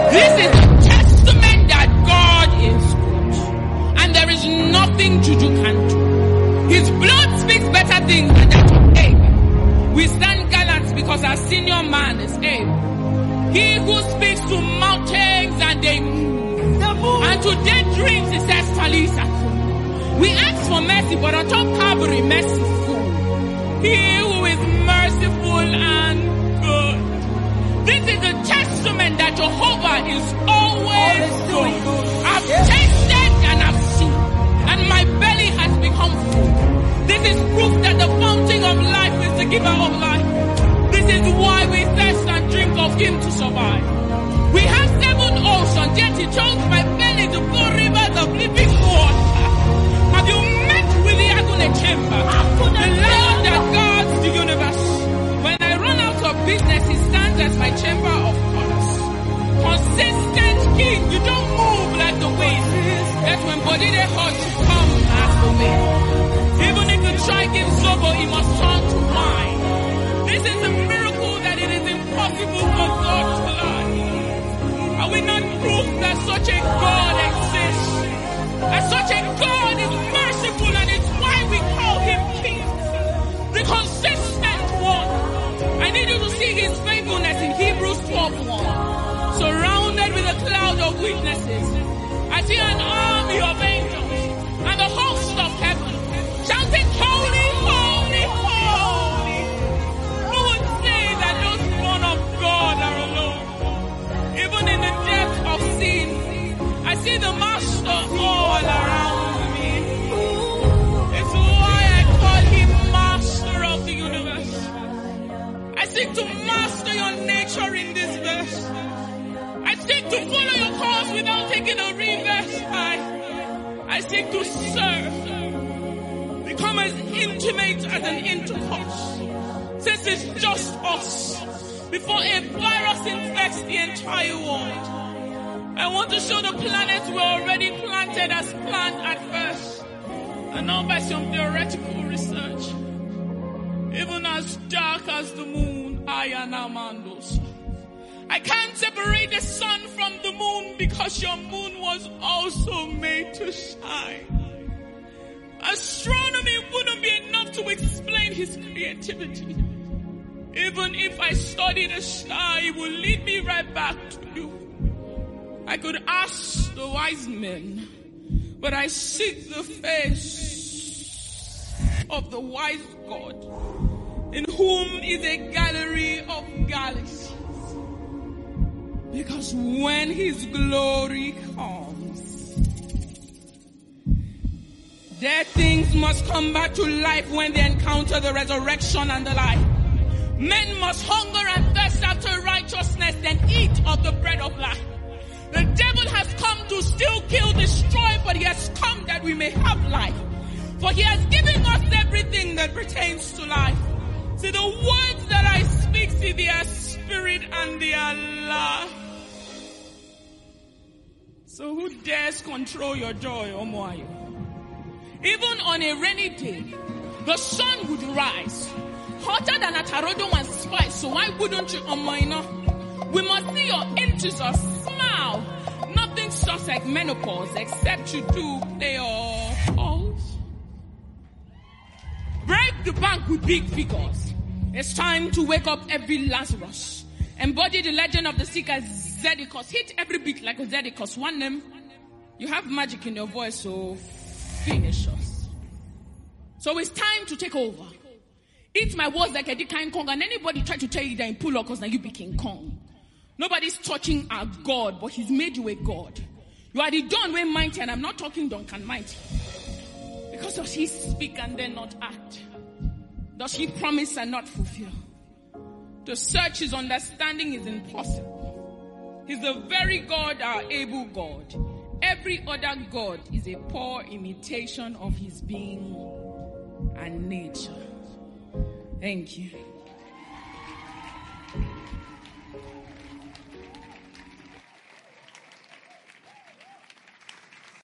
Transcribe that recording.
This is a testament that God is good. And there is nothing Juju can do. His blood speaks better things than that of Abel. We stand gallant because our senior man is Abel. He who speaks to mountains and they move. And to dead dreams, he says, Talisa. We ask for mercy, but on top Calvary, merciful. He who is merciful and good. This is a testament that Jehovah is always good. I've tasted and I've seen, and my belly has become full. This is proof that the fountain of life is the giver of life. This is why we thirst and drink of him to survive. We have 7 oceans, yet he chose my belly to flow rivers of living water. Have you met with the Agune Chamber? The Lord that guards the universe. When I run out of business, he stands as my chamber of commerce. Consistent king, you don't move like the wind. That's when body they hurt, you come as the wind. Even if you try give Zobo, he must turn to wine. This is a miracle that it is impossible for God to lie. Are we not proof that such a God exists? That such a God is merciful, and it's why we call him King. The consistent one. I need you to see his faithfulness in Hebrews 12:1. Surrounded with a cloud of witnesses, I see an army of angels and the host of heaven shouting, holy, holy, holy. Who would say that those born of God are alone? Even in the depth of sin, I see the master all around me. It's why I call him master of the universe. I seek to master your nature in this verse. I seek to follow your course without taking a reverse. I seek to serve. Become as intimate as an intercourse. Since it's just us. Before a virus infects the entire world. I want to show the planets we're already planted as planned at first. And not by some theoretical research. Even as dark as the moon, I am Amandos. I can't separate the sun from the moon because your moon was also made to shine. Astronomy wouldn't be enough to explain his creativity. Even if I study the star, it will lead me right back to you. I could ask the wise men, but I seek the face of the wise God, in whom is a gallery of galaxies. Because when his glory comes, dead things must come back to life when they encounter the resurrection and the life. Men must hunger and thirst after righteousness and eat of the bread of life. The devil has come to steal, kill, destroy, but he has come that we may have life. For he has given us everything that pertains to life. See, the words that I speak, see, they are spirit and they are life. So who dares control your joy, Omoayo? Even on a rainy day, the sun would rise, hotter than a tarodo and spice. So why wouldn't you, Omoino? We must see your inches or smile. Nothing starts like menopause except you do play your pulse. Break the bank with big figures. It's time to wake up every Lazarus. Embody the legend of the seeker Zedekos. Hit every beat like a Zedekos. One name. You have magic in your voice, so finish us. So it's time to take over. Eat my words like a King Kong, and anybody try to tell you that in pull up because now you be King Kong. Nobody's touching our God, but he's made you a God. You are the Don way mighty, and I'm not talking Duncan mighty. Because does he speak and then not act? Does he promise and not fulfill? To search his understanding is impossible. He's the very God, our able God. Every other God is a poor imitation of his being and nature. Thank you.